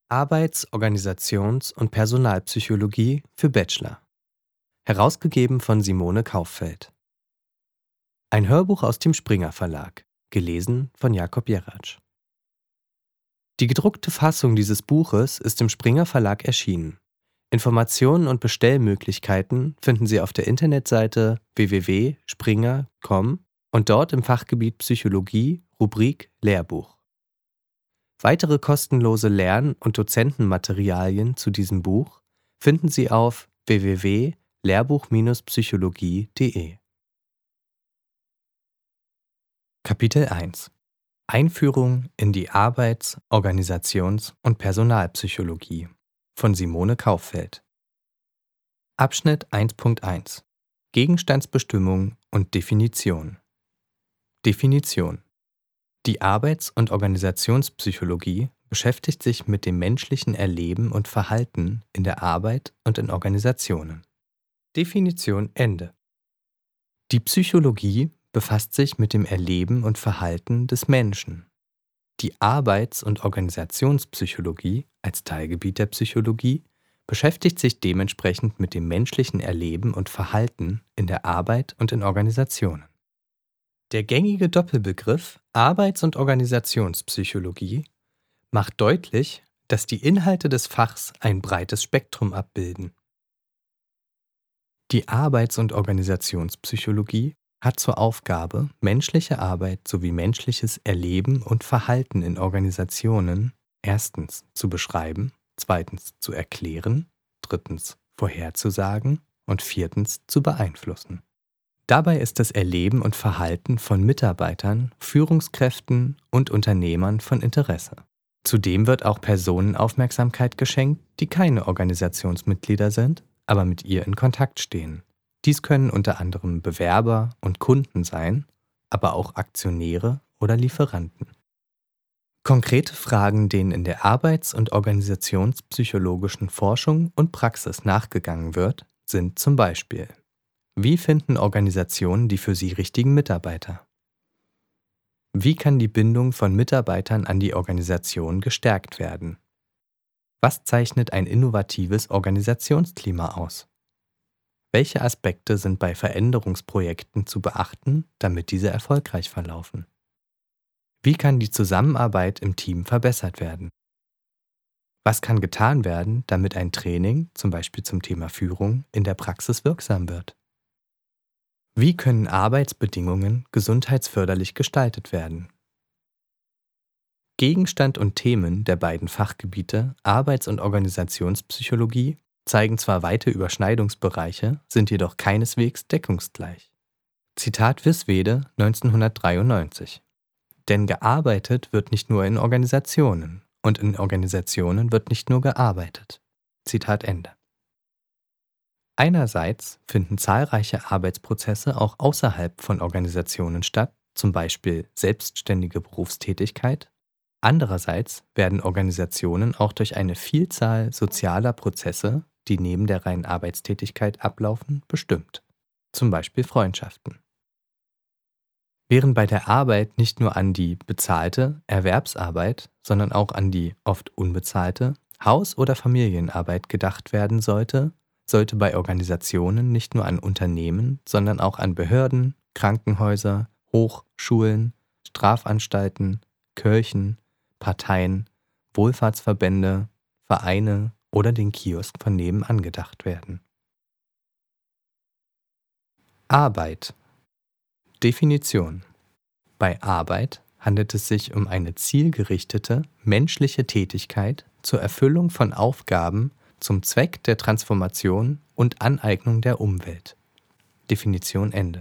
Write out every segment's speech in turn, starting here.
Arbeits-, Organisations- und Personalpsychologie für Bachelor. Herausgegeben von Simone Kauffeld. Ein Hörbuch aus dem Springer Verlag. Gelesen von Jakob Jerratsch. Die gedruckte Fassung dieses Buches ist im Springer Verlag erschienen. Informationen und Bestellmöglichkeiten finden Sie auf der Internetseite www.springer.com und dort im Fachgebiet Psychologie, Rubrik Lehrbuch. Weitere kostenlose Lern- und Dozentenmaterialien zu diesem Buch finden Sie auf www.lehrbuch-psychologie.de. Kapitel 1: Einführung in die Arbeits-, Organisations- und Personalpsychologie von Simone Kauffeld. Abschnitt 1.1: Gegenstandsbestimmung und Definition. Definition: Die Arbeits- und Organisationspsychologie beschäftigt sich mit dem menschlichen Erleben und Verhalten in der Arbeit und in Organisationen. Definition Ende. Die Psychologie befasst sich mit dem Erleben und Verhalten des Menschen. Die Arbeits- und Organisationspsychologie als Teilgebiet der Psychologie beschäftigt sich dementsprechend mit dem menschlichen Erleben und Verhalten in der Arbeit und in Organisationen. Der gängige Doppelbegriff Arbeits- und Organisationspsychologie macht deutlich, dass die Inhalte des Fachs ein breites Spektrum abbilden. Die Arbeits- und Organisationspsychologie hat zur Aufgabe, menschliche Arbeit sowie menschliches Erleben und Verhalten in Organisationen erstens zu beschreiben, zweitens zu erklären, drittens vorherzusagen und viertens zu beeinflussen. Dabei ist das Erleben und Verhalten von Mitarbeitern, Führungskräften und Unternehmern von Interesse. Zudem wird auch Personen Aufmerksamkeit geschenkt, die keine Organisationsmitglieder sind, aber mit ihr in Kontakt stehen. Dies können unter anderem Bewerber und Kunden sein, aber auch Aktionäre oder Lieferanten. Konkrete Fragen, denen in der arbeits- und organisationspsychologischen Forschung und Praxis nachgegangen wird, sind zum Beispiel: Wie finden Organisationen die für sie richtigen Mitarbeiter? Wie kann die Bindung von Mitarbeitern an die Organisation gestärkt werden? Was zeichnet ein innovatives Organisationsklima aus? Welche Aspekte sind bei Veränderungsprojekten zu beachten, damit diese erfolgreich verlaufen? Wie kann die Zusammenarbeit im Team verbessert werden? Was kann getan werden, damit ein Training, zum Beispiel zum Thema Führung, in der Praxis wirksam wird? Wie können Arbeitsbedingungen gesundheitsförderlich gestaltet werden? Gegenstand und Themen der beiden Fachgebiete Arbeits- und Organisationspsychologie zeigen zwar weite Überschneidungsbereiche, sind jedoch keineswegs deckungsgleich. Zitat Viswede 1993: Denn gearbeitet wird nicht nur in Organisationen und in Organisationen wird nicht nur gearbeitet. Zitat Ende. Einerseits finden zahlreiche Arbeitsprozesse auch außerhalb von Organisationen statt, zum Beispiel selbstständige Berufstätigkeit. Andererseits werden Organisationen auch durch eine Vielzahl sozialer Prozesse, die neben der reinen Arbeitstätigkeit ablaufen, bestimmt. Zum Beispiel Freundschaften. Während bei der Arbeit nicht nur an die bezahlte Erwerbsarbeit, sondern auch an die oft unbezahlte Haus- oder Familienarbeit gedacht werden sollte bei Organisationen nicht nur an Unternehmen, sondern auch an Behörden, Krankenhäuser, Hochschulen, Strafanstalten, Kirchen, Parteien, Wohlfahrtsverbände, Vereine oder den Kiosk von nebenan gedacht werden. Arbeit. Definition: Bei Arbeit handelt es sich um eine zielgerichtete menschliche Tätigkeit zur Erfüllung von Aufgaben zum Zweck der Transformation und Aneignung der Umwelt. Definition Ende.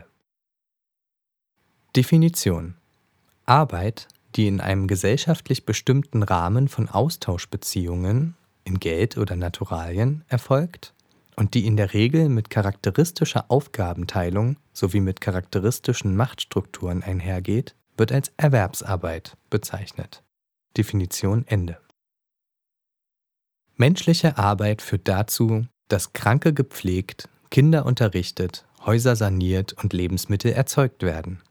Definition: Arbeit, die in einem gesellschaftlich bestimmten Rahmen von Austauschbeziehungen in Geld oder Naturalien erfolgt und die in der Regel mit charakteristischer Aufgabenteilung sowie mit charakteristischen Machtstrukturen einhergeht, wird als Erwerbsarbeit bezeichnet. Definition Ende. Menschliche Arbeit führt dazu, dass Kranke gepflegt, Kinder unterrichtet, Häuser saniert und Lebensmittel erzeugt werden.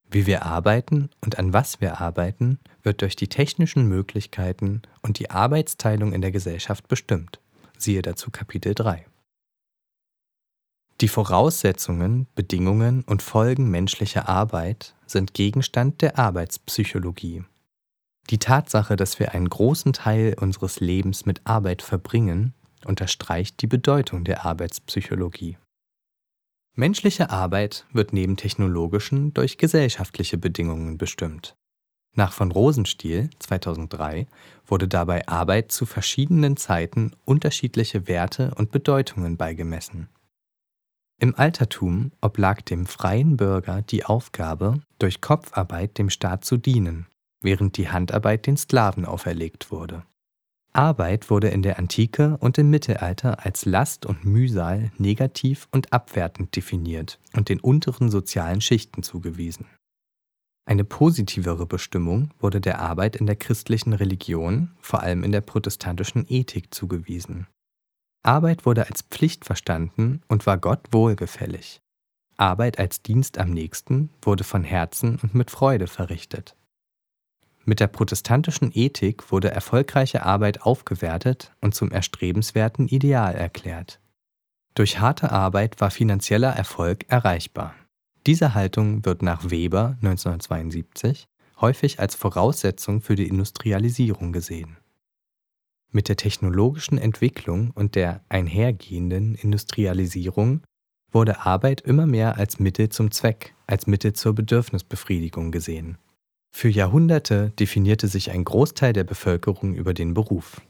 Wie wir arbeiten und an was wir arbeiten, wird durch die technischen Möglichkeiten und die Arbeitsteilung in der Gesellschaft bestimmt. Siehe dazu Kapitel 3. Die Voraussetzungen, Bedingungen und Folgen menschlicher Arbeit sind Gegenstand der Arbeitspsychologie. Die Tatsache, dass wir einen großen Teil unseres Lebens mit Arbeit verbringen, unterstreicht die Bedeutung der Arbeitspsychologie. Menschliche Arbeit wird neben technologischen durch gesellschaftliche Bedingungen bestimmt. Nach von Rosenstiel 2003 wurde dabei Arbeit zu verschiedenen Zeiten unterschiedliche Werte und Bedeutungen beigemessen. Im Altertum oblag dem freien Bürger die Aufgabe, durch Kopfarbeit dem Staat zu dienen, während die Handarbeit den Sklaven auferlegt wurde. Arbeit wurde in der Antike und im Mittelalter als Last und Mühsal negativ und abwertend definiert und den unteren sozialen Schichten zugewiesen. Eine positivere Bestimmung wurde der Arbeit in der christlichen Religion, vor allem in der protestantischen Ethik, zugewiesen. Arbeit wurde als Pflicht verstanden und war Gott wohlgefällig. Arbeit als Dienst am Nächsten wurde von Herzen und mit Freude verrichtet. Mit der protestantischen Ethik wurde erfolgreiche Arbeit aufgewertet und zum erstrebenswerten Ideal erklärt. Durch harte Arbeit war finanzieller Erfolg erreichbar. Diese Haltung wird nach Weber 1972 häufig als Voraussetzung für die Industrialisierung gesehen. Mit der technologischen Entwicklung und der einhergehenden Industrialisierung wurde Arbeit immer mehr als Mittel zum Zweck, als Mittel zur Bedürfnisbefriedigung gesehen. Für Jahrhunderte definierte sich ein Großteil der Bevölkerung über den Beruf.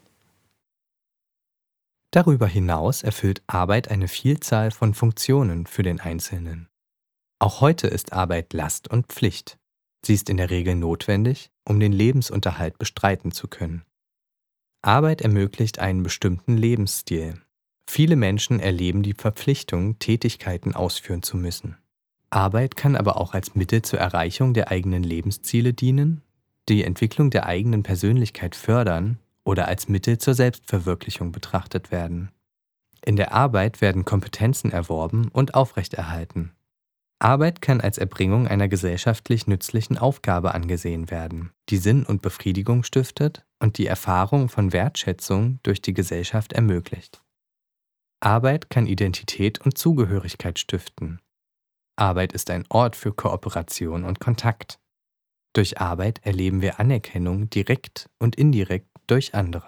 Darüber hinaus erfüllt Arbeit eine Vielzahl von Funktionen für den Einzelnen. Auch heute ist Arbeit Last und Pflicht. Sie ist in der Regel notwendig, um den Lebensunterhalt bestreiten zu können. Arbeit ermöglicht einen bestimmten Lebensstil. Viele Menschen erleben die Verpflichtung, Tätigkeiten ausführen zu müssen. Arbeit kann aber auch als Mittel zur Erreichung der eigenen Lebensziele dienen, die Entwicklung der eigenen Persönlichkeit fördern oder als Mittel zur Selbstverwirklichung betrachtet werden. In der Arbeit werden Kompetenzen erworben und aufrechterhalten. Arbeit kann als Erbringung einer gesellschaftlich nützlichen Aufgabe angesehen werden, die Sinn und Befriedigung stiftet und die Erfahrung von Wertschätzung durch die Gesellschaft ermöglicht. Arbeit kann Identität und Zugehörigkeit stiften. Arbeit ist ein Ort für Kooperation und Kontakt. Durch Arbeit erleben wir Anerkennung direkt und indirekt durch andere.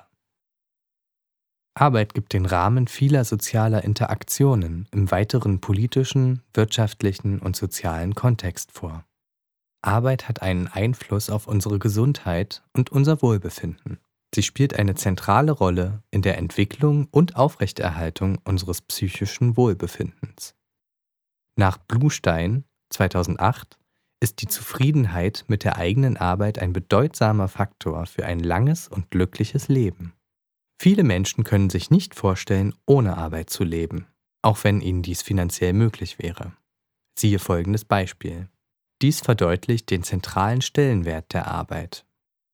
Arbeit gibt den Rahmen vieler sozialer Interaktionen im weiteren politischen, wirtschaftlichen und sozialen Kontext vor. Arbeit hat einen Einfluss auf unsere Gesundheit und unser Wohlbefinden. Sie spielt eine zentrale Rolle in der Entwicklung und Aufrechterhaltung unseres psychischen Wohlbefindens. Nach Bluestein 2008 ist die Zufriedenheit mit der eigenen Arbeit ein bedeutsamer Faktor für ein langes und glückliches Leben. Viele Menschen können sich nicht vorstellen, ohne Arbeit zu leben, auch wenn ihnen dies finanziell möglich wäre. Siehe folgendes Beispiel. Dies verdeutlicht den zentralen Stellenwert der Arbeit.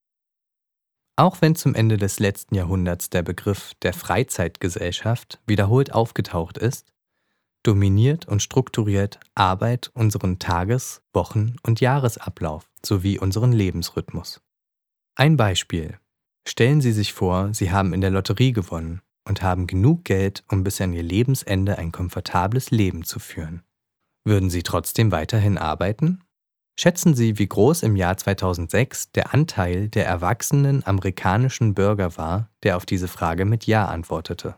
Auch wenn zum Ende des letzten Jahrhunderts der Begriff der Freizeitgesellschaft wiederholt aufgetaucht ist, dominiert und strukturiert Arbeit unseren Tages-, Wochen- und Jahresablauf sowie unseren Lebensrhythmus. Ein Beispiel. Stellen Sie sich vor, Sie haben in der Lotterie gewonnen und haben genug Geld, um bis an Ihr Lebensende ein komfortables Leben zu führen. Würden Sie trotzdem weiterhin arbeiten? Schätzen Sie, wie groß im Jahr 2006 der Anteil der erwachsenen amerikanischen Bürger war, der auf diese Frage mit Ja antwortete.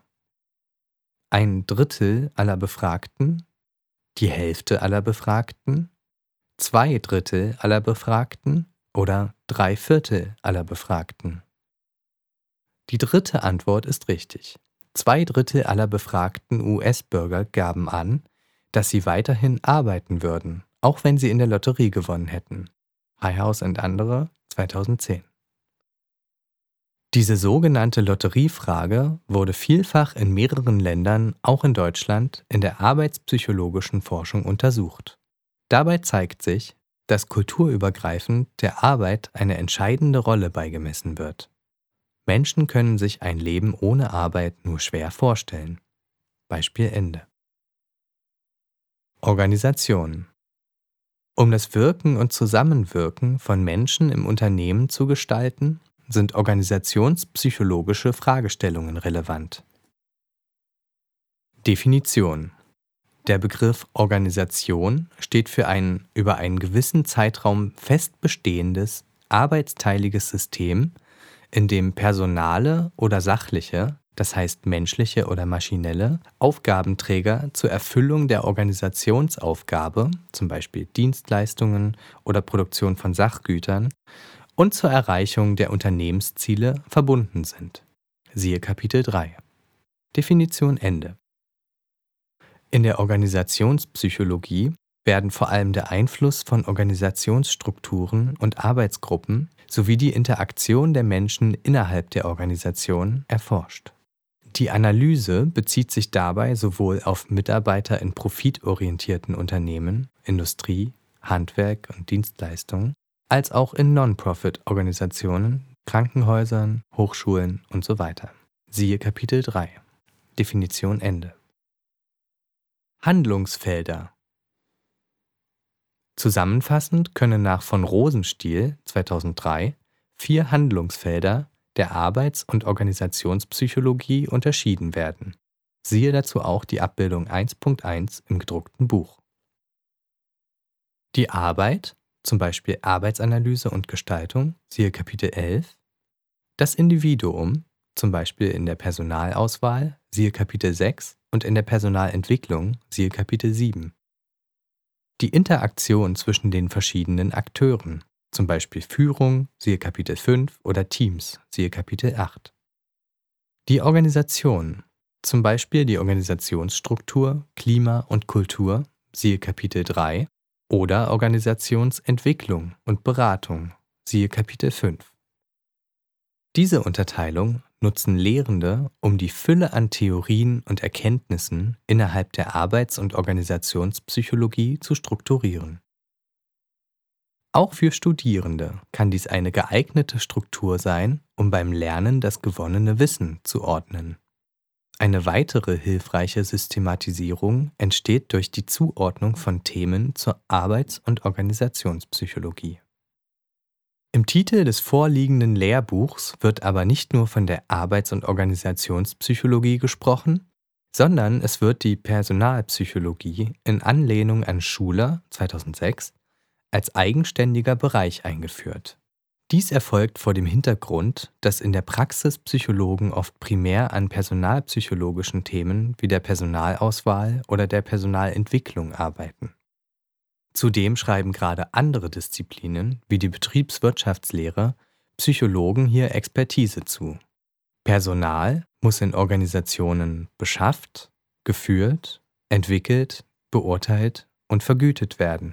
1/3 aller Befragten, die Hälfte aller Befragten, 2/3 aller Befragten oder 3/4 aller Befragten? Die dritte Antwort ist richtig. 2/3 aller befragten US-Bürger gaben an, dass sie weiterhin arbeiten würden, auch wenn sie in der Lotterie gewonnen hätten. Highhouse und andere, 2010. Diese sogenannte Lotteriefrage wurde vielfach in mehreren Ländern, auch in Deutschland, in der arbeitspsychologischen Forschung untersucht. Dabei zeigt sich, dass kulturübergreifend der Arbeit eine entscheidende Rolle beigemessen wird. Menschen können sich ein Leben ohne Arbeit nur schwer vorstellen. Beispiel Ende. Organisation. Um das Wirken und Zusammenwirken von Menschen im Unternehmen zu gestalten, sind organisationspsychologische Fragestellungen relevant. Definition: Der Begriff Organisation steht für ein über einen gewissen Zeitraum fest bestehendes, arbeitsteiliges System, in dem personale oder sachliche, das heißt menschliche oder maschinelle, Aufgabenträger zur Erfüllung der Organisationsaufgabe, zum Beispiel Dienstleistungen oder Produktion von Sachgütern, und zur Erreichung der Unternehmensziele verbunden sind. Siehe Kapitel 3. Definition Ende. In der Organisationspsychologie werden vor allem der Einfluss von Organisationsstrukturen und Arbeitsgruppen sowie die Interaktion der Menschen innerhalb der Organisation erforscht. Die Analyse bezieht sich dabei sowohl auf Mitarbeiter in profitorientierten Unternehmen, Industrie, Handwerk und Dienstleistungen, als auch in Non-Profit-Organisationen, Krankenhäusern, Hochschulen usw. Siehe Kapitel 3. Definition Ende. Handlungsfelder. Zusammenfassend können nach von Rosenstiel 2003 4 Handlungsfelder der Arbeits- und Organisationspsychologie unterschieden werden. Siehe dazu auch die Abbildung 1.1 im gedruckten Buch. Die Arbeit, zum Beispiel Arbeitsanalyse und Gestaltung, siehe Kapitel 11. Das Individuum, zum Beispiel in der Personalauswahl, siehe Kapitel 6 und in der Personalentwicklung, siehe Kapitel 7. Die Interaktion zwischen den verschiedenen Akteuren, zum Beispiel Führung, siehe Kapitel 5 oder Teams, siehe Kapitel 8. Die Organisation, zum Beispiel die Organisationsstruktur, Klima und Kultur, siehe Kapitel 3 oder Organisationsentwicklung und Beratung, siehe Kapitel 5. Diese Unterteilung nutzen Lehrende, um die Fülle an Theorien und Erkenntnissen innerhalb der Arbeits- und Organisationspsychologie zu strukturieren. Auch für Studierende kann dies eine geeignete Struktur sein, um beim Lernen das gewonnene Wissen zu ordnen. Eine weitere hilfreiche Systematisierung entsteht durch die Zuordnung von Themen zur Arbeits- und Organisationspsychologie. Im Titel des vorliegenden Lehrbuchs wird aber nicht nur von der Arbeits- und Organisationspsychologie gesprochen, sondern es wird die Personalpsychologie in Anlehnung an Schuler 2006 als eigenständiger Bereich eingeführt. Dies erfolgt vor dem Hintergrund, dass in der Praxis Psychologen oft primär an personalpsychologischen Themen wie der Personalauswahl oder der Personalentwicklung arbeiten. Zudem schreiben gerade andere Disziplinen wie die Betriebswirtschaftslehre Psychologen hier Expertise zu. Personal muss in Organisationen beschafft, geführt, entwickelt, beurteilt und vergütet werden.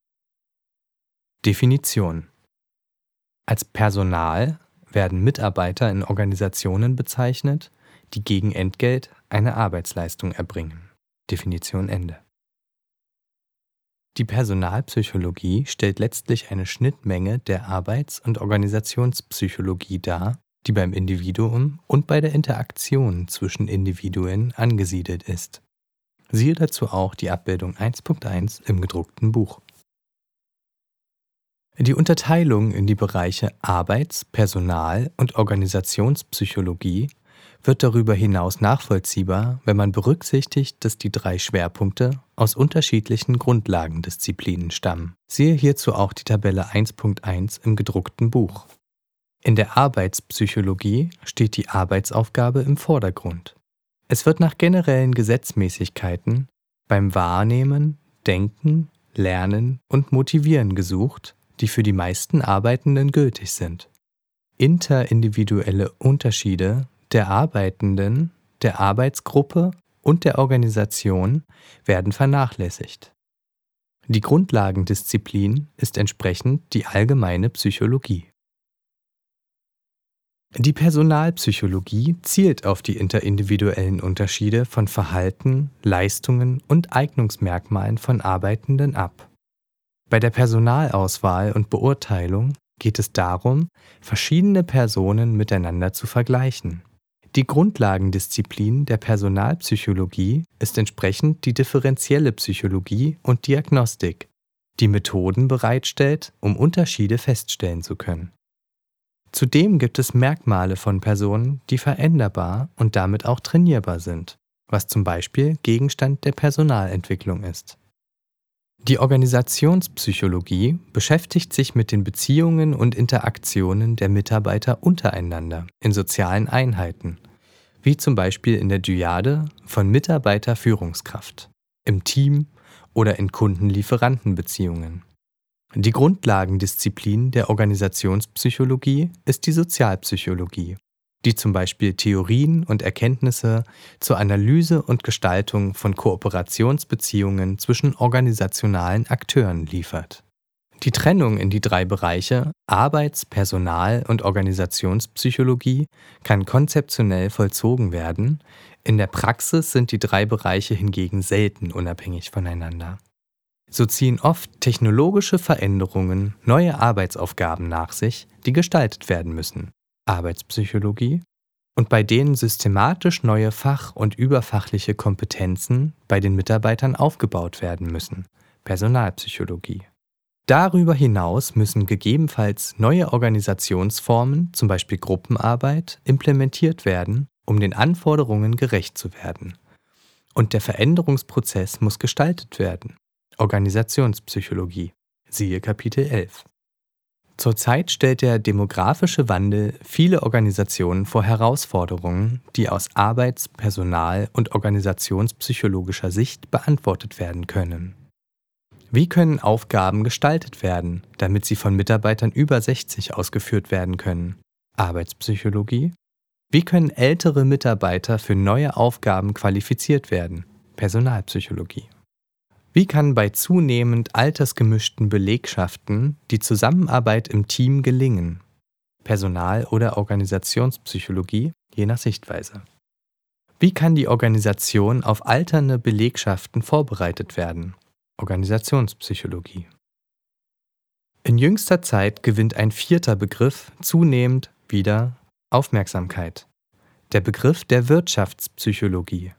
Definition: Als Personal werden Mitarbeiter in Organisationen bezeichnet, die gegen Entgelt eine Arbeitsleistung erbringen. Definition Ende. Die Personalpsychologie stellt letztlich eine Schnittmenge der Arbeits- und Organisationspsychologie dar, die beim Individuum und bei der Interaktion zwischen Individuen angesiedelt ist. Siehe dazu auch die Abbildung 1.1 im gedruckten Buch. Die Unterteilung in die Bereiche Arbeits-, Personal- und Organisationspsychologie wird darüber hinaus nachvollziehbar, wenn man berücksichtigt, dass die 3 Schwerpunkte aus unterschiedlichen Grundlagendisziplinen stammen. Siehe hierzu auch die Tabelle 1.1 im gedruckten Buch. In der Arbeitspsychologie steht die Arbeitsaufgabe im Vordergrund. Es wird nach generellen Gesetzmäßigkeiten beim Wahrnehmen, Denken, Lernen und Motivieren gesucht, die für die meisten Arbeitenden gültig sind. Interindividuelle Unterschiede der Arbeitenden, der Arbeitsgruppe und der Organisation werden vernachlässigt. Die Grundlagendisziplin ist entsprechend die allgemeine Psychologie. Die Personalpsychologie zielt auf die interindividuellen Unterschiede von Verhalten, Leistungen und Eignungsmerkmalen von Arbeitenden ab. Bei der Personalauswahl und Beurteilung geht es darum, verschiedene Personen miteinander zu vergleichen. Die Grundlagendisziplin der Personalpsychologie ist entsprechend die differenzielle Psychologie und Diagnostik, die Methoden bereitstellt, um Unterschiede feststellen zu können. Zudem gibt es Merkmale von Personen, die veränderbar und damit auch trainierbar sind, was zum Beispiel Gegenstand der Personalentwicklung ist. Die Organisationspsychologie beschäftigt sich mit den Beziehungen und Interaktionen der Mitarbeiter untereinander in sozialen Einheiten, wie zum Beispiel in der Dyade von Mitarbeiter-Führungskraft, im Team oder in Kunden-Lieferanten-Beziehungen. Die Grundlagendisziplin der Organisationspsychologie ist die Sozialpsychologie, die zum Beispiel Theorien und Erkenntnisse zur Analyse und Gestaltung von Kooperationsbeziehungen zwischen organisationalen Akteuren liefert. Die Trennung in die 3 Bereiche Arbeits-, Personal- und Organisationspsychologie kann konzeptionell vollzogen werden, in der Praxis sind die 3 Bereiche hingegen selten unabhängig voneinander. So ziehen oft technologische Veränderungen neue Arbeitsaufgaben nach sich, die gestaltet werden müssen, Arbeitspsychologie, und bei denen systematisch neue fach- und überfachliche Kompetenzen bei den Mitarbeitern aufgebaut werden müssen, Personalpsychologie. Darüber hinaus müssen gegebenenfalls neue Organisationsformen, zum Beispiel Gruppenarbeit, implementiert werden, um den Anforderungen gerecht zu werden. Und der Veränderungsprozess muss gestaltet werden. Organisationspsychologie, siehe Kapitel 11. Zurzeit stellt der demografische Wandel viele Organisationen vor Herausforderungen, die aus Arbeits-, Personal- und Organisationspsychologischer Sicht beantwortet werden können. Wie können Aufgaben gestaltet werden, damit sie von Mitarbeitern über 60 ausgeführt werden können? Arbeitspsychologie. Wie können ältere Mitarbeiter für neue Aufgaben qualifiziert werden? Personalpsychologie. Wie kann bei zunehmend altersgemischten Belegschaften die Zusammenarbeit im Team gelingen? Personal- oder Organisationspsychologie, je nach Sichtweise. Wie kann die Organisation auf alternde Belegschaften vorbereitet werden? Organisationspsychologie. In jüngster Zeit gewinnt ein 4. Begriff zunehmend wieder Aufmerksamkeit. Der Begriff der Wirtschaftspsychologie.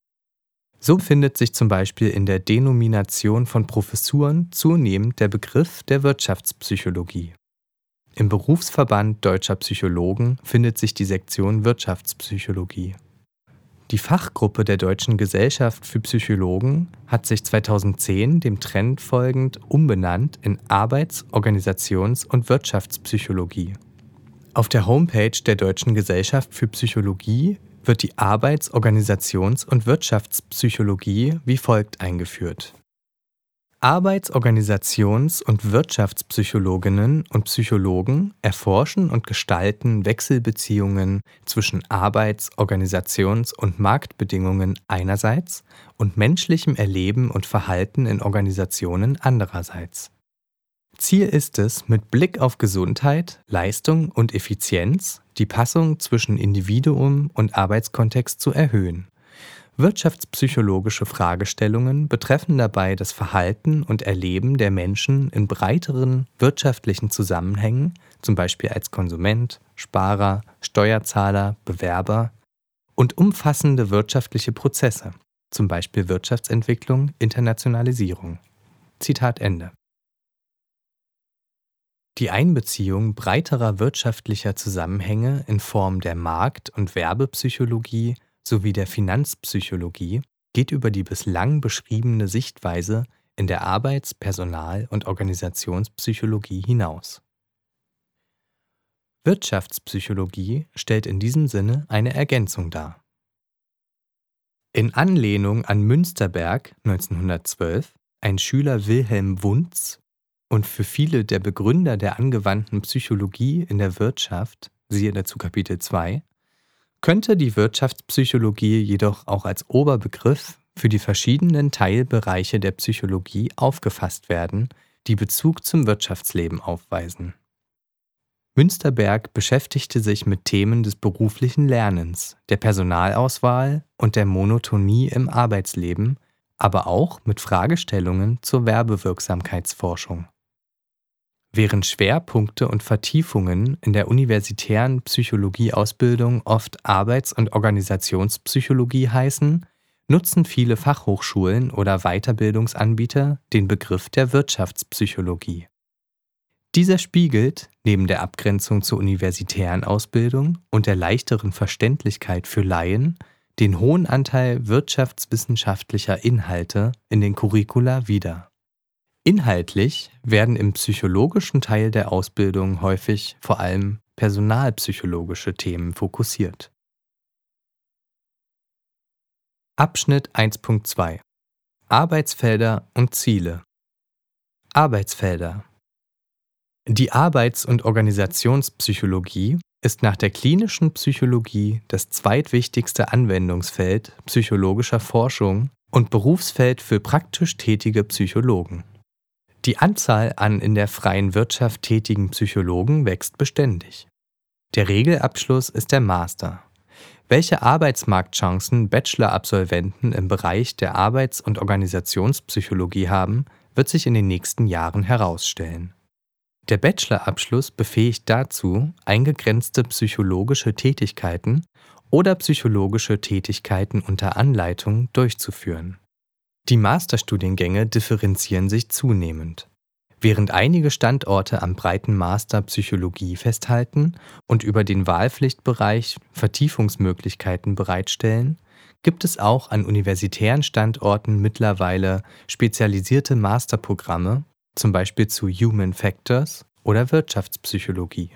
So findet sich zum Beispiel in der Denomination von Professuren zunehmend der Begriff der Wirtschaftspsychologie. Im Berufsverband Deutscher Psychologen findet sich die Sektion Wirtschaftspsychologie. Die Fachgruppe der Deutschen Gesellschaft für Psychologen hat sich 2010 dem Trend folgend umbenannt in Arbeits-, Organisations- und Wirtschaftspsychologie. Auf der Homepage der Deutschen Gesellschaft für Psychologie wird die Arbeits-, Organisations- und Wirtschaftspsychologie wie folgt eingeführt. Arbeits-, Organisations- und Wirtschaftspsychologinnen und Psychologen erforschen und gestalten Wechselbeziehungen zwischen Arbeits-, Organisations- und Marktbedingungen einerseits und menschlichem Erleben und Verhalten in Organisationen andererseits. Ziel ist es, mit Blick auf Gesundheit, Leistung und Effizienz die Passung zwischen Individuum und Arbeitskontext zu erhöhen. Wirtschaftspsychologische Fragestellungen betreffen dabei das Verhalten und Erleben der Menschen in breiteren wirtschaftlichen Zusammenhängen, zum Beispiel als Konsument, Sparer, Steuerzahler, Bewerber, und umfassende wirtschaftliche Prozesse, zum Beispiel Wirtschaftsentwicklung, Internationalisierung. Zitat Ende. Die Einbeziehung breiterer wirtschaftlicher Zusammenhänge in Form der Markt- und Werbepsychologie sowie der Finanzpsychologie geht über die bislang beschriebene Sichtweise in der Arbeits-, Personal- und Organisationspsychologie hinaus. Wirtschaftspsychologie stellt in diesem Sinne eine Ergänzung dar. In Anlehnung an Münsterberg 1912, ein Schüler Wilhelm Wundts und für viele der Begründer der angewandten Psychologie in der Wirtschaft, siehe dazu Kapitel 2, könnte die Wirtschaftspsychologie jedoch auch als Oberbegriff für die verschiedenen Teilbereiche der Psychologie aufgefasst werden, die Bezug zum Wirtschaftsleben aufweisen. Münsterberg beschäftigte sich mit Themen des beruflichen Lernens, der Personalauswahl und der Monotonie im Arbeitsleben, aber auch mit Fragestellungen zur Werbewirksamkeitsforschung. Während Schwerpunkte und Vertiefungen in der universitären Psychologieausbildung oft Arbeits- und Organisationspsychologie heißen, nutzen viele Fachhochschulen oder Weiterbildungsanbieter den Begriff der Wirtschaftspsychologie. Dieser spiegelt, neben der Abgrenzung zur universitären Ausbildung und der leichteren Verständlichkeit für Laien, den hohen Anteil wirtschaftswissenschaftlicher Inhalte in den Curricula wider. Inhaltlich werden im psychologischen Teil der Ausbildung häufig vor allem personalpsychologische Themen fokussiert. Abschnitt 1.2 Arbeitsfelder und Ziele. Arbeitsfelder. Die Arbeits- und Organisationspsychologie ist nach der klinischen Psychologie das zweitwichtigste Anwendungsfeld psychologischer Forschung und Berufsfeld für praktisch tätige Psychologen. Die Anzahl an in der freien Wirtschaft tätigen Psychologen wächst beständig. Der Regelabschluss ist der Master. Welche Arbeitsmarktchancen Bachelor-Absolventen im Bereich der Arbeits- und Organisationspsychologie haben, wird sich in den nächsten Jahren herausstellen. Der Bachelorabschluss befähigt dazu, eingegrenzte psychologische Tätigkeiten oder psychologische Tätigkeiten unter Anleitung durchzuführen. Die Masterstudiengänge differenzieren sich zunehmend. Während einige Standorte am breiten Master Psychologie festhalten und über den Wahlpflichtbereich Vertiefungsmöglichkeiten bereitstellen, gibt es auch an universitären Standorten mittlerweile spezialisierte Masterprogramme, zum Beispiel zu Human Factors oder Wirtschaftspsychologie.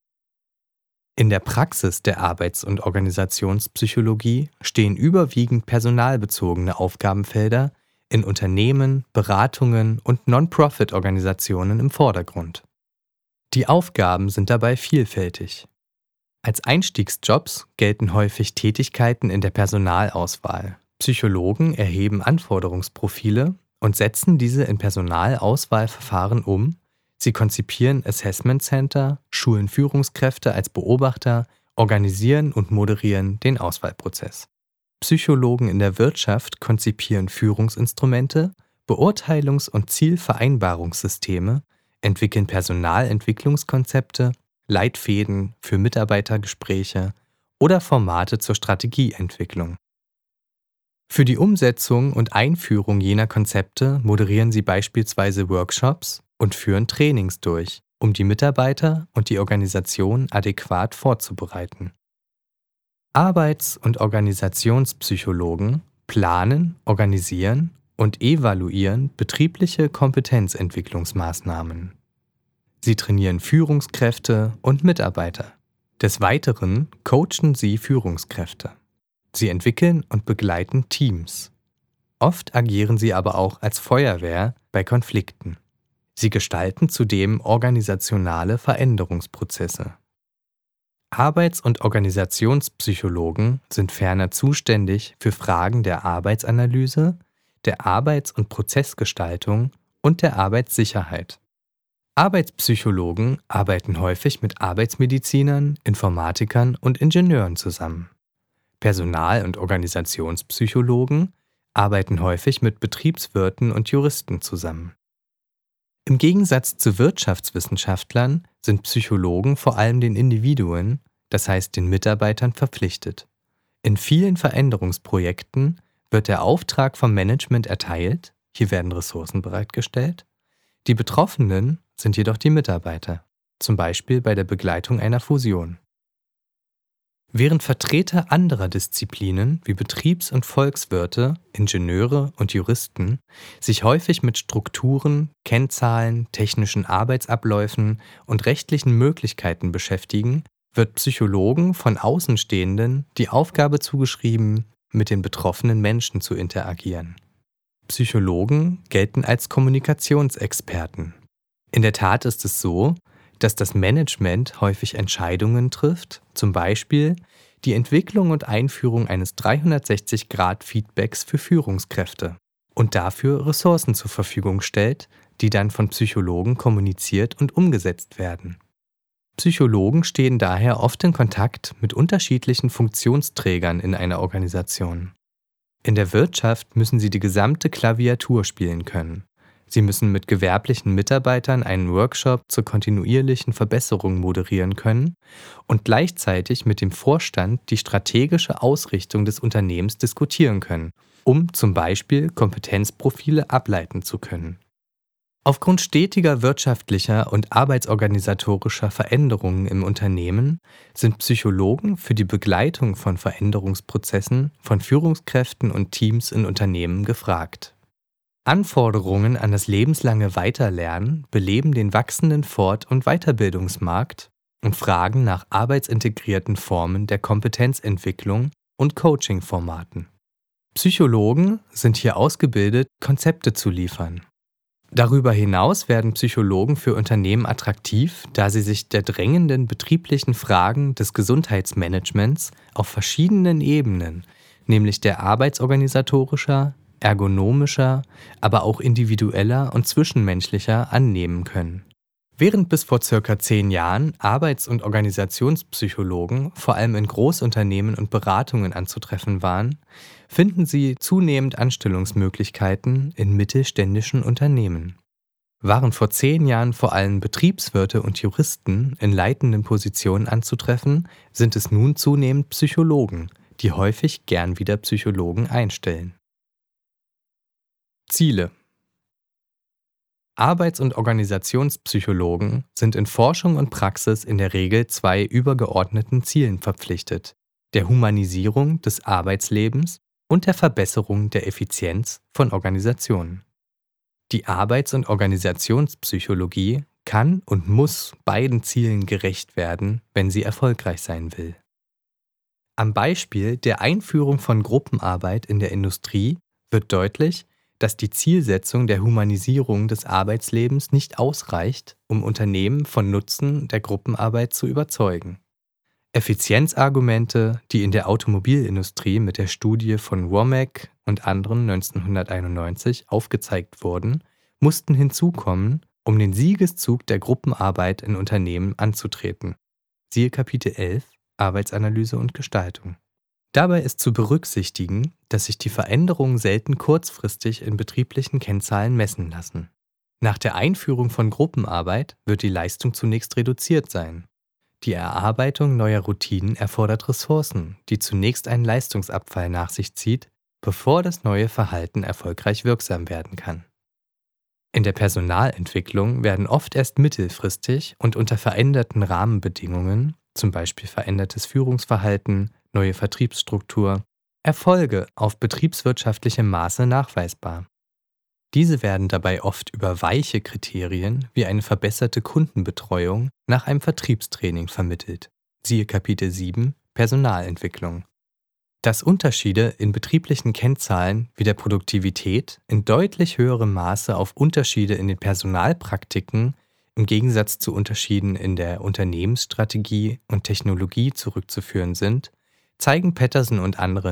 In der Praxis der Arbeits- und Organisationspsychologie stehen überwiegend personalbezogene Aufgabenfelder in Unternehmen, Beratungen und Non-Profit-Organisationen im Vordergrund. Die Aufgaben sind dabei vielfältig. Als Einstiegsjobs gelten häufig Tätigkeiten in der Personalauswahl. Psychologen erheben Anforderungsprofile und setzen diese in Personalauswahlverfahren um. Sie konzipieren Assessment Center, schulen Führungskräfte als Beobachter, organisieren und moderieren den Auswahlprozess. Psychologen in der Wirtschaft konzipieren Führungsinstrumente, Beurteilungs- und Zielvereinbarungssysteme, entwickeln Personalentwicklungskonzepte, Leitfäden für Mitarbeitergespräche oder Formate zur Strategieentwicklung. Für die Umsetzung und Einführung jener Konzepte moderieren sie beispielsweise Workshops und führen Trainings durch, um die Mitarbeiter und die Organisation adäquat vorzubereiten. Arbeits- und Organisationspsychologen planen, organisieren und evaluieren betriebliche Kompetenzentwicklungsmaßnahmen. Sie trainieren Führungskräfte und Mitarbeiter. Des Weiteren coachen sie Führungskräfte. Sie entwickeln und begleiten Teams. Oft agieren sie aber auch als Feuerwehr bei Konflikten. Sie gestalten zudem organisationale Veränderungsprozesse. Arbeits- und Organisationspsychologen sind ferner zuständig für Fragen der Arbeitsanalyse, der Arbeits- und Prozessgestaltung und der Arbeitssicherheit. Arbeitspsychologen arbeiten häufig mit Arbeitsmedizinern, Informatikern und Ingenieuren zusammen. Personal- und Organisationspsychologen arbeiten häufig mit Betriebswirten und Juristen zusammen. Im Gegensatz zu Wirtschaftswissenschaftlern sind Psychologen vor allem den Individuen, das heißt den Mitarbeitern, verpflichtet. In vielen Veränderungsprojekten wird der Auftrag vom Management erteilt, hier werden Ressourcen bereitgestellt. Die Betroffenen sind jedoch die Mitarbeiter, zum Beispiel bei der Begleitung einer Fusion. Während Vertreter anderer Disziplinen wie Betriebs- und Volkswirte, Ingenieure und Juristen sich häufig mit Strukturen, Kennzahlen, technischen Arbeitsabläufen und rechtlichen Möglichkeiten beschäftigen, wird Psychologen von Außenstehenden die Aufgabe zugeschrieben, mit den betroffenen Menschen zu interagieren. Psychologen gelten als Kommunikationsexperten. In der Tat ist es so, dass das Management häufig Entscheidungen trifft, zum Beispiel die Entwicklung und Einführung eines 360-Grad-Feedbacks für Führungskräfte und dafür Ressourcen zur Verfügung stellt, die dann von Psychologen kommuniziert und umgesetzt werden. Psychologen stehen daher oft in Kontakt mit unterschiedlichen Funktionsträgern in einer Organisation. In der Wirtschaft müssen sie die gesamte Klaviatur spielen können. Sie müssen mit gewerblichen Mitarbeitern einen Workshop zur kontinuierlichen Verbesserung moderieren können und gleichzeitig mit dem Vorstand die strategische Ausrichtung des Unternehmens diskutieren können um zum Beispiel Kompetenzprofile ableiten zu können. Aufgrund stetiger wirtschaftlicher und arbeitsorganisatorischer Veränderungen im Unternehmen sind Psychologen für die Begleitung von Veränderungsprozessen von Führungskräften und Teams in Unternehmen gefragt. Anforderungen an das lebenslange Weiterlernen beleben den wachsenden Fort- und Weiterbildungsmarkt und fragen nach arbeitsintegrierten Formen der Kompetenzentwicklung und Coaching-Formaten. Psychologen sind hier ausgebildet, Konzepte zu liefern. Darüber hinaus werden Psychologen für Unternehmen attraktiv, da sie sich der drängenden betrieblichen Fragen des Gesundheitsmanagements auf verschiedenen Ebenen, nämlich der arbeitsorganisatorischer, ergonomischer, aber auch individueller und zwischenmenschlicher, annehmen können. Während bis vor ca. 10 Jahren Arbeits- und Organisationspsychologen vor allem in Großunternehmen und Beratungen anzutreffen waren, finden sie zunehmend Anstellungsmöglichkeiten in mittelständischen Unternehmen. Waren vor 10 Jahren vor allem Betriebswirte und Juristen in leitenden Positionen anzutreffen, sind es nun zunehmend Psychologen, die häufig gern wieder Psychologen einstellen. Ziele: Arbeits- und Organisationspsychologen sind in Forschung und Praxis in der Regel 2 übergeordneten Zielen verpflichtet: der Humanisierung des Arbeitslebens und der Verbesserung der Effizienz von Organisationen. Die Arbeits- und Organisationspsychologie kann und muss beiden Zielen gerecht werden, wenn sie erfolgreich sein will. Am Beispiel der Einführung von Gruppenarbeit in der Industrie wird deutlich, dass die Zielsetzung der Humanisierung des Arbeitslebens nicht ausreicht, um Unternehmen von Nutzen der Gruppenarbeit zu überzeugen. Effizienzargumente, die in der Automobilindustrie mit der Studie von Womack und anderen 1991 aufgezeigt wurden, mussten hinzukommen, um den Siegeszug der Gruppenarbeit in Unternehmen anzutreten. Siehe Kapitel 11 Arbeitsanalyse und Gestaltung. Dabei ist zu berücksichtigen, dass sich die Veränderungen selten kurzfristig in betrieblichen Kennzahlen messen lassen. Nach der Einführung von Gruppenarbeit wird die Leistung zunächst reduziert sein. Die Erarbeitung neuer Routinen erfordert Ressourcen, die zunächst einen Leistungsabfall nach sich zieht, bevor das neue Verhalten erfolgreich wirksam werden kann. In der Personalentwicklung werden oft erst mittelfristig und unter veränderten Rahmenbedingungen, zum Beispiel verändertes Führungsverhalten, neue Vertriebsstruktur, Erfolge auf betriebswirtschaftlichem Maße nachweisbar. Diese werden dabei oft über weiche Kriterien wie eine verbesserte Kundenbetreuung nach einem Vertriebstraining vermittelt. Siehe Kapitel 7 Personalentwicklung. Dass Unterschiede in betrieblichen Kennzahlen wie der Produktivität in deutlich höherem Maße auf Unterschiede in den Personalpraktiken im Gegensatz zu Unterschieden in der Unternehmensstrategie und Technologie zurückzuführen sind, zeigen Patterson und andere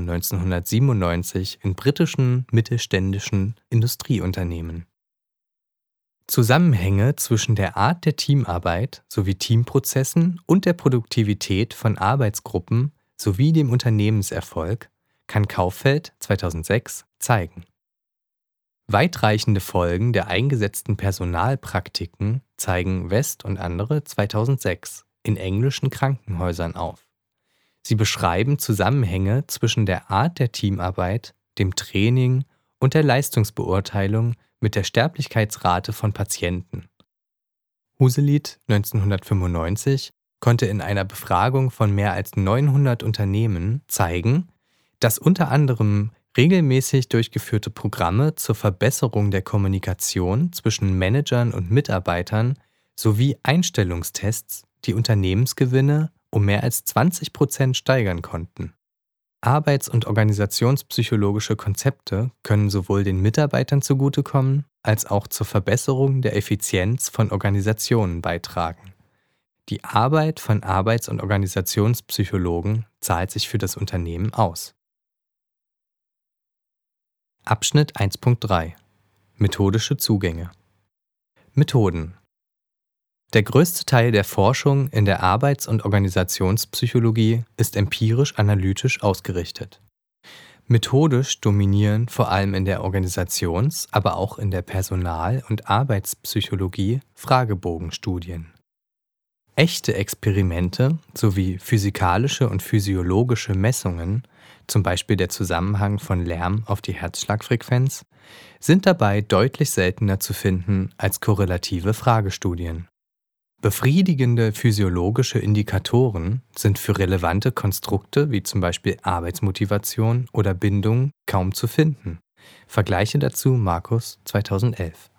1997 in britischen mittelständischen Industrieunternehmen. Zusammenhänge zwischen der Art der Teamarbeit sowie Teamprozessen und der Produktivität von Arbeitsgruppen sowie dem Unternehmenserfolg kann Kauffeld 2006 zeigen. Weitreichende Folgen der eingesetzten Personalpraktiken zeigen West und andere 2006 in englischen Krankenhäusern auf. Sie beschreiben Zusammenhänge zwischen der Art der Teamarbeit, dem Training und der Leistungsbeurteilung mit der Sterblichkeitsrate von Patienten. Huselied 1995 konnte in einer Befragung von mehr als 900 Unternehmen zeigen, dass unter anderem regelmäßig durchgeführte Programme zur Verbesserung der Kommunikation zwischen Managern und Mitarbeitern sowie Einstellungstests die Unternehmensgewinne um mehr als 20% steigern konnten. Arbeits- und organisationspsychologische Konzepte können sowohl den Mitarbeitern zugutekommen, als auch zur Verbesserung der Effizienz von Organisationen beitragen. Die Arbeit von Arbeits- und Organisationspsychologen zahlt sich für das Unternehmen aus. Abschnitt 1.3 Methodische Zugänge. Methoden. Der größte Teil der Forschung in der Arbeits- und Organisationspsychologie ist empirisch-analytisch ausgerichtet. Methodisch dominieren vor allem in der Organisations-, aber auch in der Personal- und Arbeitspsychologie Fragebogenstudien. Echte Experimente sowie physikalische und physiologische Messungen, zum Beispiel der Zusammenhang von Lärm auf die Herzschlagfrequenz, sind dabei deutlich seltener zu finden als korrelative Fragestudien. Befriedigende physiologische Indikatoren sind für relevante Konstrukte wie zum Beispiel Arbeitsmotivation oder Bindung kaum zu finden. Vergleiche dazu Markus 2011.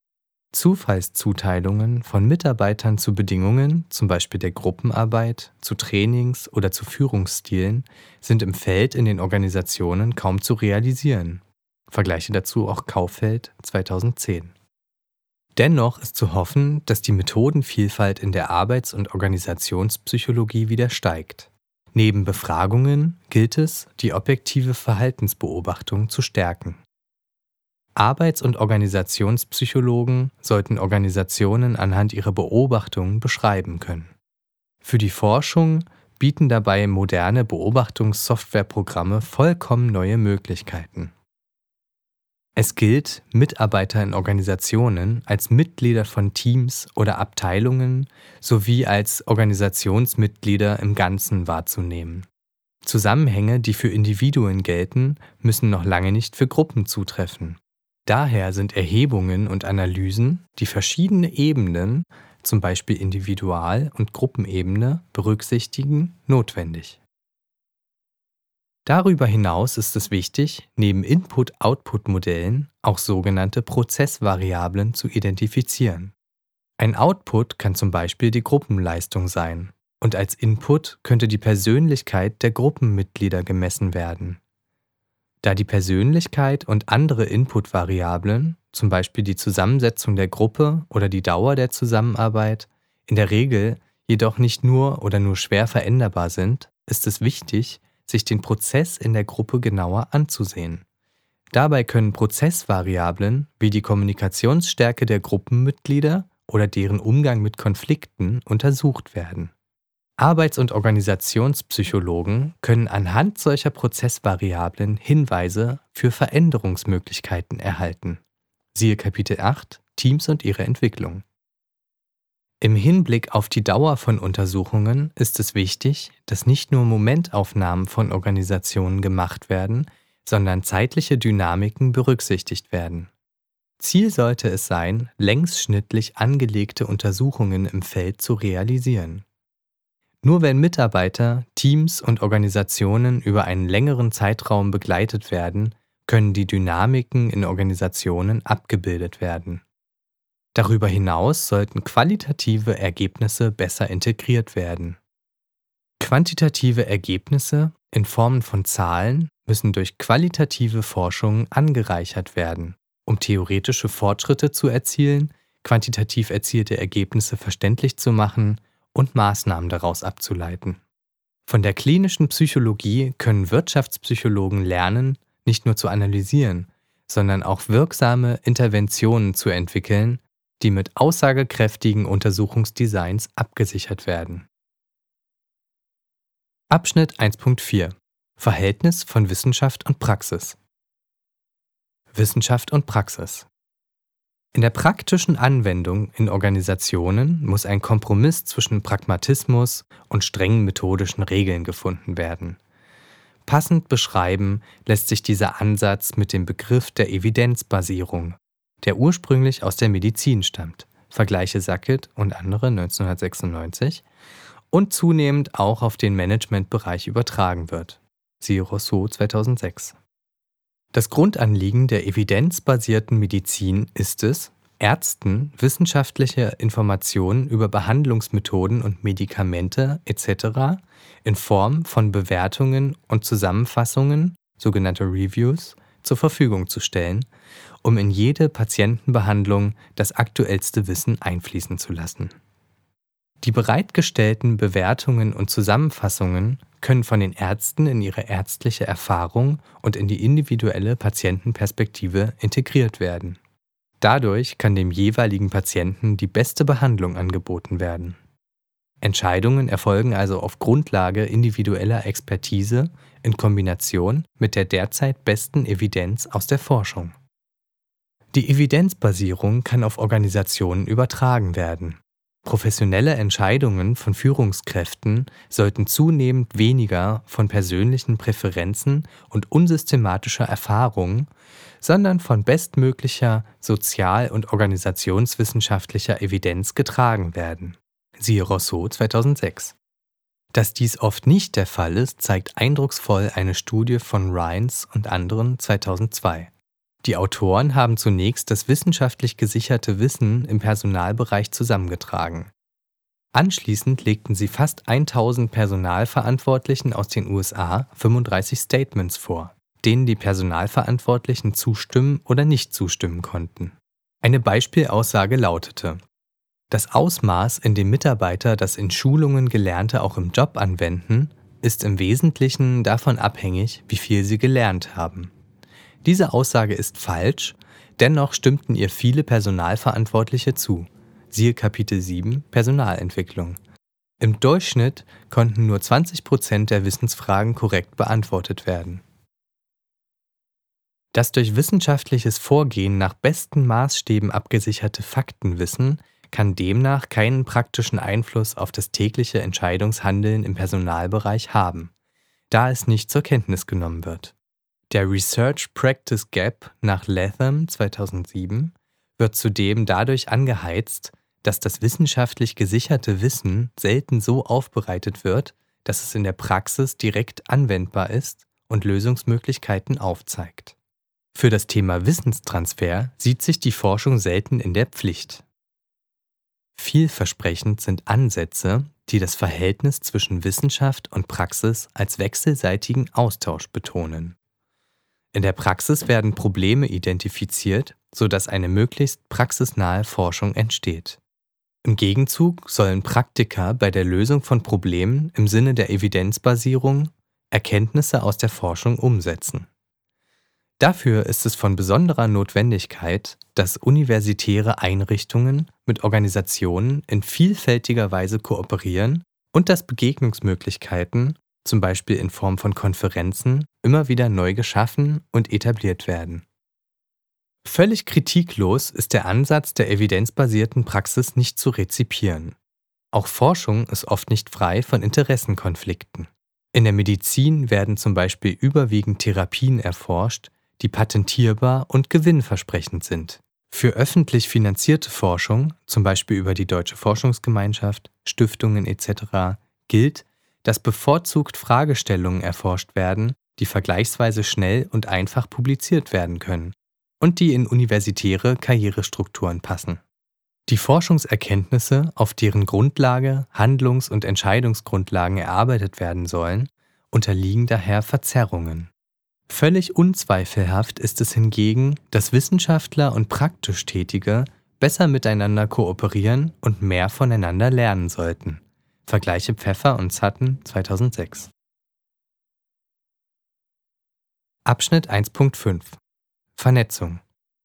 Zufallszuteilungen von Mitarbeitern zu Bedingungen, zum Beispiel der Gruppenarbeit, zu Trainings oder zu Führungsstilen, sind im Feld in den Organisationen kaum zu realisieren. Vergleiche dazu auch Kaufeld 2010. Dennoch ist zu hoffen, dass die Methodenvielfalt in der Arbeits- und Organisationspsychologie wieder steigt. Neben Befragungen gilt es, die objektive Verhaltensbeobachtung zu stärken. Arbeits- und Organisationspsychologen sollten Organisationen anhand ihrer Beobachtungen beschreiben können. Für die Forschung bieten dabei moderne Beobachtungssoftwareprogramme vollkommen neue Möglichkeiten. Es gilt, Mitarbeiter in Organisationen als Mitglieder von Teams oder Abteilungen sowie als Organisationsmitglieder im Ganzen wahrzunehmen. Zusammenhänge, die für Individuen gelten, müssen noch lange nicht für Gruppen zutreffen. Daher sind Erhebungen und Analysen, die verschiedene Ebenen, zum Beispiel Individual- und Gruppenebene, berücksichtigen, notwendig. Darüber hinaus ist es wichtig, neben Input-Output-Modellen auch sogenannte Prozessvariablen zu identifizieren. Ein Output kann zum Beispiel die Gruppenleistung sein und als Input könnte die Persönlichkeit der Gruppenmitglieder gemessen werden. Da die Persönlichkeit und andere Input-Variablen, zum Beispiel die Zusammensetzung der Gruppe oder die Dauer der Zusammenarbeit, in der Regel jedoch nicht nur oder nur schwer veränderbar sind, ist es wichtig, sich den Prozess in der Gruppe genauer anzusehen. Dabei können Prozessvariablen wie die Kommunikationsstärke der Gruppenmitglieder oder deren Umgang mit Konflikten untersucht werden. Arbeits- und Organisationspsychologen können anhand solcher Prozessvariablen Hinweise für Veränderungsmöglichkeiten erhalten. Siehe Kapitel 8 Teams und ihre Entwicklung. Im Hinblick auf die Dauer von Untersuchungen ist es wichtig, dass nicht nur Momentaufnahmen von Organisationen gemacht werden, sondern zeitliche Dynamiken berücksichtigt werden. Ziel sollte es sein, längsschnittlich angelegte Untersuchungen im Feld zu realisieren. Nur wenn Mitarbeiter, Teams und Organisationen über einen längeren Zeitraum begleitet werden, können die Dynamiken in Organisationen abgebildet werden. Darüber hinaus sollten qualitative Ergebnisse besser integriert werden. Quantitative Ergebnisse in Form von Zahlen müssen durch qualitative Forschung angereichert werden, um theoretische Fortschritte zu erzielen, quantitativ erzielte Ergebnisse verständlich zu machen und Maßnahmen daraus abzuleiten. Von der klinischen Psychologie können Wirtschaftspsychologen lernen, nicht nur zu analysieren, sondern auch wirksame Interventionen zu entwickeln, die mit aussagekräftigen Untersuchungsdesigns abgesichert werden. Abschnitt 1.4 Verhältnis von Wissenschaft und Praxis. Wissenschaft und Praxis. In der praktischen Anwendung in Organisationen muss ein Kompromiss zwischen Pragmatismus und strengen methodischen Regeln gefunden werden. Passend beschreiben lässt sich dieser Ansatz mit dem Begriff der Evidenzbasierung, der ursprünglich aus der Medizin stammt, vergleiche Sackett und andere 1996, und zunehmend auch auf den Managementbereich übertragen wird, siehe Rousseau 2006. Das Grundanliegen der evidenzbasierten Medizin ist es, Ärzten wissenschaftliche Informationen über Behandlungsmethoden und Medikamente etc. in Form von Bewertungen und Zusammenfassungen, sogenannte Reviews, zur Verfügung zu stellen, um in jede Patientenbehandlung das aktuellste Wissen einfließen zu lassen. Die bereitgestellten Bewertungen und Zusammenfassungen können von den Ärzten in ihre ärztliche Erfahrung und in die individuelle Patientenperspektive integriert werden. Dadurch kann dem jeweiligen Patienten die beste Behandlung angeboten werden. Entscheidungen erfolgen also auf Grundlage individueller Expertise in Kombination mit der derzeit besten Evidenz aus der Forschung. Die Evidenzbasierung kann auf Organisationen übertragen werden. Professionelle Entscheidungen von Führungskräften sollten zunehmend weniger von persönlichen Präferenzen und unsystematischer Erfahrung, sondern von bestmöglicher sozial- und organisationswissenschaftlicher Evidenz getragen werden. Siehe Rousseau 2006. Dass dies oft nicht der Fall ist, zeigt eindrucksvoll eine Studie von Rines und anderen 2002. Die Autoren haben zunächst das wissenschaftlich gesicherte Wissen im Personalbereich zusammengetragen. Anschließend legten sie fast 1000 Personalverantwortlichen aus den USA 35 Statements vor, denen die Personalverantwortlichen zustimmen oder nicht zustimmen konnten. Eine Beispielaussage lautete: Das Ausmaß, in dem Mitarbeiter das in Schulungen Gelernte auch im Job anwenden, ist im Wesentlichen davon abhängig, wie viel sie gelernt haben. Diese Aussage ist falsch, dennoch stimmten ihr viele Personalverantwortliche zu. Siehe Kapitel 7 Personalentwicklung. Im Durchschnitt konnten nur 20% der Wissensfragen korrekt beantwortet werden. Das durch wissenschaftliches Vorgehen nach besten Maßstäben abgesicherte Faktenwissen kann demnach keinen praktischen Einfluss auf das tägliche Entscheidungshandeln im Personalbereich haben, da es nicht zur Kenntnis genommen wird. Der Research Practice Gap nach Latham 2007 wird zudem dadurch angeheizt, dass das wissenschaftlich gesicherte Wissen selten so aufbereitet wird, dass es in der Praxis direkt anwendbar ist und Lösungsmöglichkeiten aufzeigt. Für das Thema Wissenstransfer sieht sich die Forschung selten in der Pflicht. Vielversprechend sind Ansätze, die das Verhältnis zwischen Wissenschaft und Praxis als wechselseitigen Austausch betonen. In der Praxis werden Probleme identifiziert, sodass eine möglichst praxisnahe Forschung entsteht. Im Gegenzug sollen Praktiker bei der Lösung von Problemen im Sinne der Evidenzbasierung Erkenntnisse aus der Forschung umsetzen. Dafür ist es von besonderer Notwendigkeit, dass universitäre Einrichtungen mit Organisationen in vielfältiger Weise kooperieren und dass Begegnungsmöglichkeiten, zum Beispiel in Form von Konferenzen, immer wieder neu geschaffen und etabliert werden. Völlig kritiklos ist der Ansatz der evidenzbasierten Praxis nicht zu rezipieren. Auch Forschung ist oft nicht frei von Interessenkonflikten. In der Medizin werden zum Beispiel überwiegend Therapien erforscht, die patentierbar und gewinnversprechend sind. Für öffentlich finanzierte Forschung, zum Beispiel über die Deutsche Forschungsgemeinschaft, Stiftungen etc., gilt, dass bevorzugt Fragestellungen erforscht werden, die vergleichsweise schnell und einfach publiziert werden können und die in universitäre Karrierestrukturen passen. Die Forschungserkenntnisse, auf deren Grundlage Handlungs- und Entscheidungsgrundlagen erarbeitet werden sollen, unterliegen daher Verzerrungen. Völlig unzweifelhaft ist es hingegen, dass Wissenschaftler und praktisch Tätige besser miteinander kooperieren und mehr voneinander lernen sollten. Vergleiche Pfeffer und Sutton 2006. Abschnitt 1.5 Vernetzung.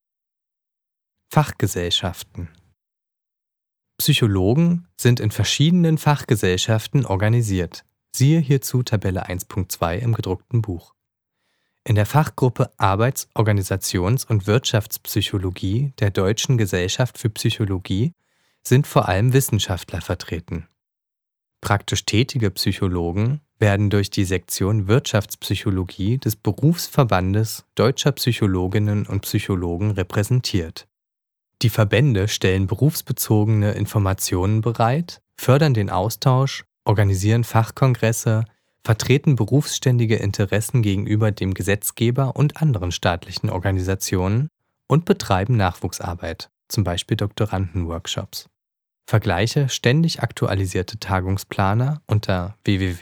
Fachgesellschaften. Psychologen sind in verschiedenen Fachgesellschaften organisiert. Siehe hierzu Tabelle 1.2 im gedruckten Buch. In der Fachgruppe Arbeits-, Organisations- und Wirtschaftspsychologie der Deutschen Gesellschaft für Psychologie sind vor allem Wissenschaftler vertreten. Praktisch tätige Psychologen werden durch die Sektion Wirtschaftspsychologie des Berufsverbandes Deutscher Psychologinnen und Psychologen repräsentiert. Die Verbände stellen berufsbezogene Informationen bereit, fördern den Austausch, organisieren Fachkongresse, vertreten berufsständige Interessen gegenüber dem Gesetzgeber und anderen staatlichen Organisationen und betreiben Nachwuchsarbeit, zum Beispiel Doktorandenworkshops. Vergleiche ständig aktualisierte Tagungsplaner unter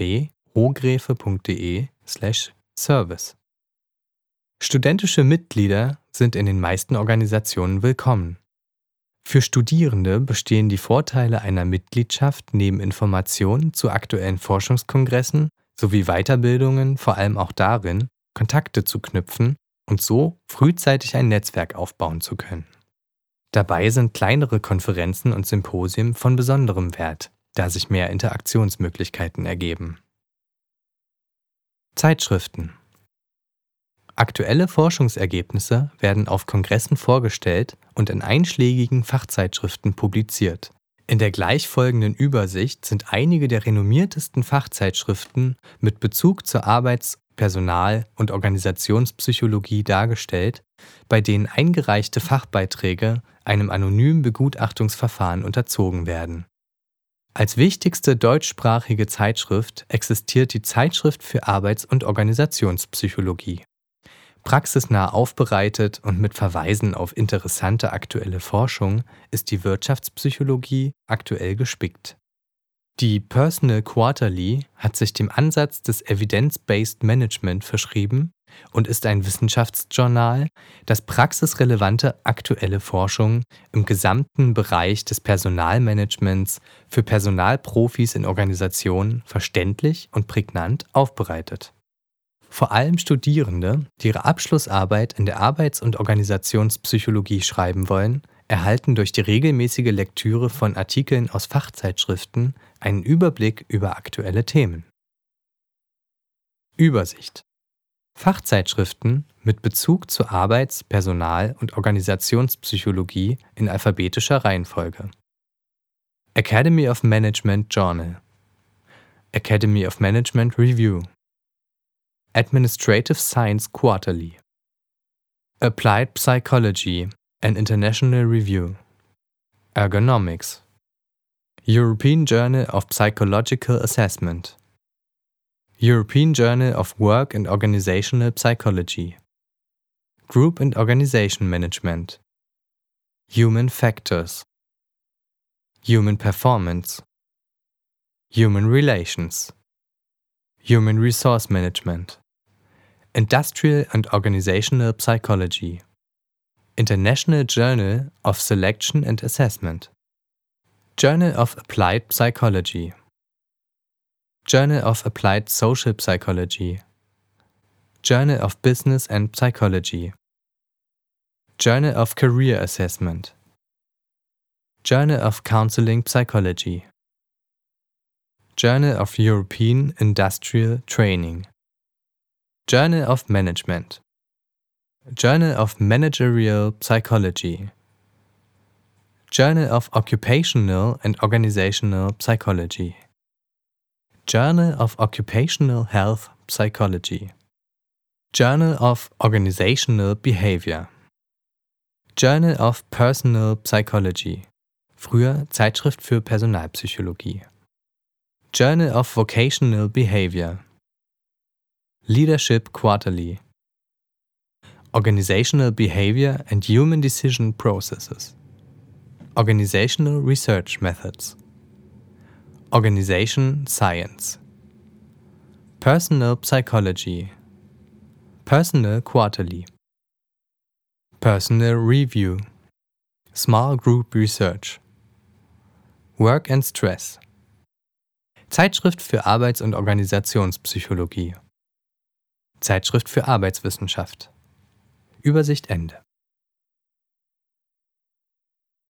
www.hogrefe.de/service. Studentische Mitglieder sind in den meisten Organisationen willkommen. Für Studierende bestehen die Vorteile einer Mitgliedschaft neben Informationen zu aktuellen Forschungskongressen sowie Weiterbildungen vor allem auch darin, Kontakte zu knüpfen und so frühzeitig ein Netzwerk aufbauen zu können. Dabei sind kleinere Konferenzen und Symposien von besonderem Wert, da sich mehr Interaktionsmöglichkeiten ergeben. Zeitschriften. Aktuelle Forschungsergebnisse werden auf Kongressen vorgestellt und in einschlägigen Fachzeitschriften publiziert. In der gleichfolgenden Übersicht sind einige der renommiertesten Fachzeitschriften mit Bezug zur Arbeits-, Personal- und Organisationspsychologie dargestellt, bei denen eingereichte Fachbeiträge einem anonymen Begutachtungsverfahren unterzogen werden. Als wichtigste deutschsprachige Zeitschrift existiert die Zeitschrift für Arbeits- und Organisationspsychologie. Praxisnah aufbereitet und mit Verweisen auf interessante aktuelle Forschung ist die Wirtschaftspsychologie aktuell gespickt. Die Personal Quarterly hat sich dem Ansatz des Evidence-Based Management verschrieben und ist ein Wissenschaftsjournal, das praxisrelevante aktuelle Forschung im gesamten Bereich des Personalmanagements für Personalprofis in Organisationen verständlich und prägnant aufbereitet. Vor allem Studierende, die ihre Abschlussarbeit in der Arbeits- und Organisationspsychologie schreiben wollen, erhalten durch die regelmäßige Lektüre von Artikeln aus Fachzeitschriften einen Überblick über aktuelle Themen. Übersicht: Fachzeitschriften mit Bezug zur Arbeits-, Personal- und Organisationspsychologie in alphabetischer Reihenfolge. Academy of Management Journal, Academy of Management Review, Administrative Science Quarterly, Applied Psychology, an International Review, Ergonomics, European Journal of Psychological Assessment, European Journal of Work and Organizational Psychology, Group and Organization Management, Human Factors, Human Performance, Human Relations, Human Resource Management, Industrial and Organizational Psychology, International Journal of Selection and Assessment, Journal of Applied Psychology, Journal of Applied Social Psychology, Journal of Business and Psychology, Journal of Career Assessment, Journal of Counseling Psychology, Journal of European Industrial Training, Journal of Management, Journal of Managerial Psychology, Journal of Occupational and Organizational Psychology, Journal of Occupational Health Psychology, Journal of Organizational Behavior, Journal of Personal Psychology, früher Zeitschrift für Personalpsychologie, Journal of Vocational Behavior, Leadership Quarterly, Organizational Behavior and Human Decision Processes, Organizational Research Methods, Organization Science, Personal Psychology, Personal Quarterly, Personal Review, Small Group Research, Work and Stress, Zeitschrift für Arbeits- und Organisationspsychologie, Zeitschrift für Arbeitswissenschaft. Übersicht Ende.